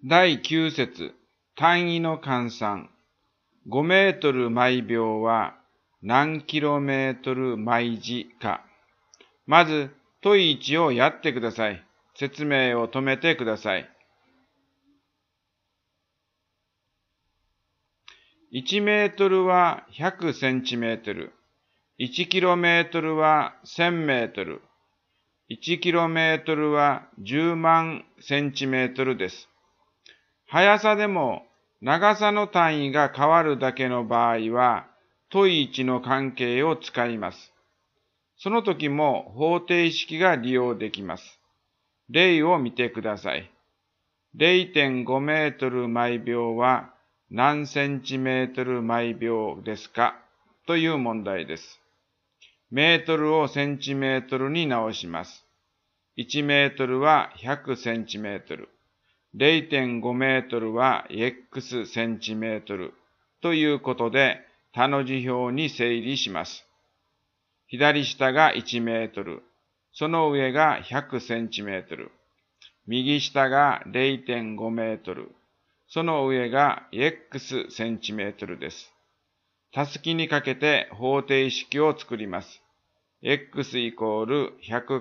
第9節、単位の換算。5メートル毎秒は何キロメートル毎時か。まず、問1をやってください。説明を止めてください。1メートルは100センチメートル。1キロメートルは1000メートル。1キロメートルは10万センチメートルです。速さでも長さの単位が変わるだけの場合は、問1の関係を使います。その時も方程式が利用できます。例を見てください。0.5 メートル毎秒は何センチメートル毎秒ですかという問題です。メートルをセンチメートルに直します。1メートルは100センチメートル。0.5 メートルは x センチメートルということで、他の字表に整理します。左下が1メートル、その上が100センチメートル。右下が 0.5 メートル、その上が x センチメートルです。たすきにかけて方程式を作ります。x イコール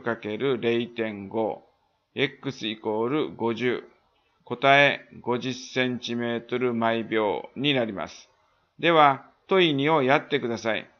100×0.5、x イコール50。答え50センチメートル毎秒になります。では、問2をやってください。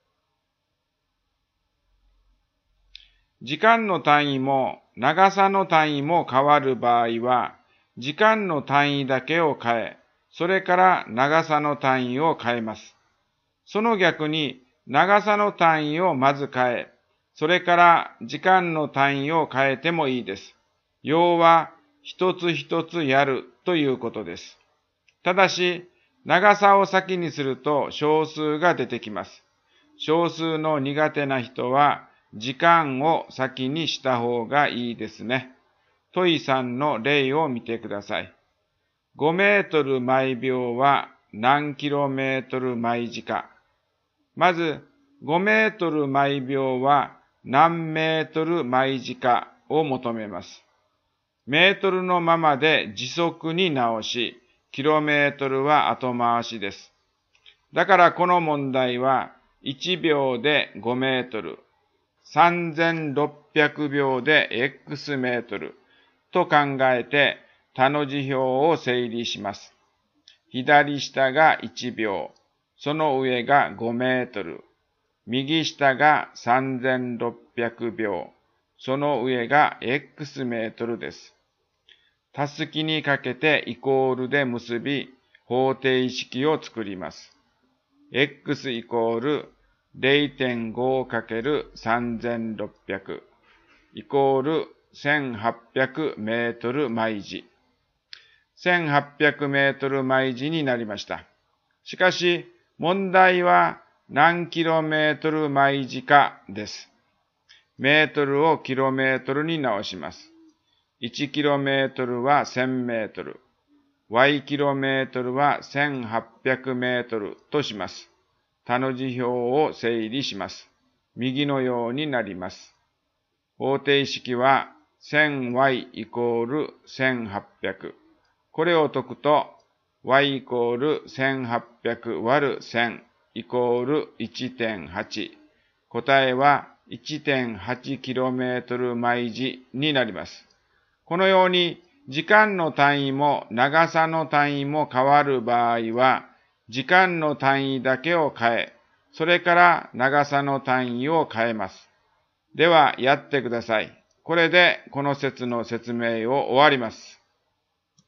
時間の単位も長さの単位も変わる場合は、時間の単位だけを変え、それから長さの単位を変えます。その逆に、長さの単位をまず変え、それから時間の単位を変えてもいいです。要は、一つ一つやるということです。ただし、長さを先にすると小数が出てきます。小数の苦手な人は、時間を先にした方がいいですね。問3の例を見てください。5メートル毎秒は何キロメートル毎時か。まず、5メートル毎秒は何メートル毎時かを求めます。メートルのままで時速に直し、キロメートルは後回しです。だからこの問題は1秒で5メートル、3600秒で x メートルと考えて他の字表を整理します。左下が1秒、その上が5メートル、右下が3600秒、その上が x メートルです。たすきにかけてイコールで結び、方程式を作ります。x イコール 0.5×3600 イコール1800メートル毎時。1800メートル毎時になりました。しかし、問題は何キロメートル毎時かです。メートルをキロメートルに直します。1キロメートルは1000メートル。y キロメートルは1800メートルとします。他の字表を整理します。右のようになります。方程式は 1000y イコール1800。これを解くと y イコール1800割る1000イコール 1.8。答えは 1.8km 毎時になります。このように時間の単位も長さの単位も変わる場合は、時間の単位だけを変え、それから長さの単位を変えます。ではやってください。これでこの節の説明を終わります。